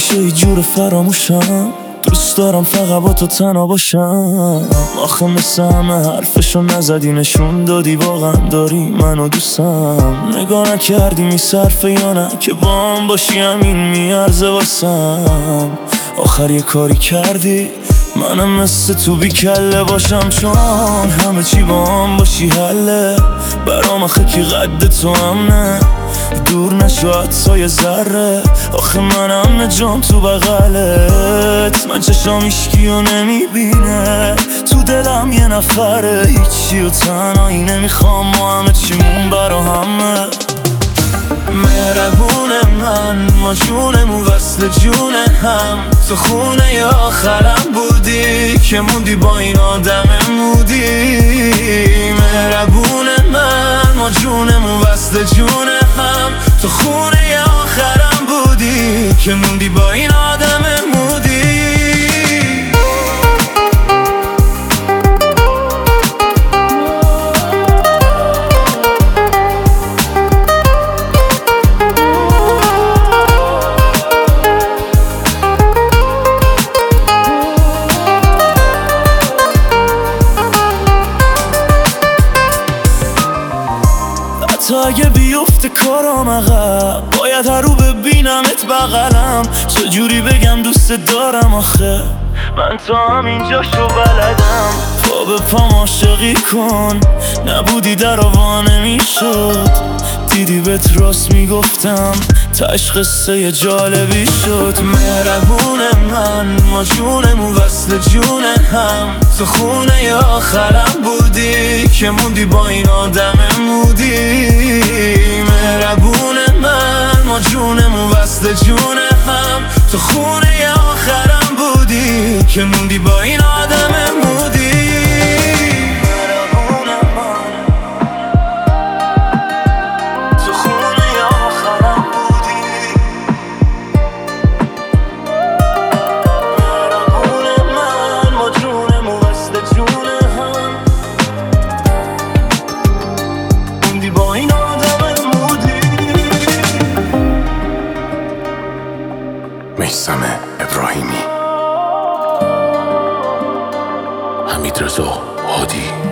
نمیشه یه جور فراموشم، دوست دارم فقط با تو تنها باشم. آخه مثل همه حرفشو نزدی، نشون دادی واقعا داری منو دوستم. نگاه نکردی میصرفه یا نه که با هم باشی همین میارزه واسم. آخر یه کاری کردی منم مثل تو بی کله باشم، چون همه چی با هم باشی حله برام. آخه کی قد تو هم نه، دور نشو حتی یه ذره. آخه منم جام تو بغلت، من چشام هیچکی رو نمیبینه، تو دلم یه نفره، هیچی و تنهایی نمیخوام، ما همه چیمون برا همه. مهربون ما جونمون وصل جون هم، تو خونه آخرم بودی که موندی با این آدم مودی. مهربون ما جونمون وصل جون هم، تو خونه آخرم بودی که موندی با این آدم مودی. تا اگه بیفته کارام عقب، باید هر رو ببینمت بغلم. چجوری بگم دوست دارم آخه من تا همینجاشو بلدم. پا به پام عاشقی کن، نبودی در آوا نمیشد، دیدی بهت راست میگفتم، تاش قصه جالبی شد. مهربون ما جونمون وصل جون هم، تو خونه آخرم بودی که موندی با این آدم مودی. مهربون ما جونمون وصل جون هم، تو خونه آخرم بودی که موندی با این آدم مودی. میثم ابراهیمی، حمیدرضا هادی.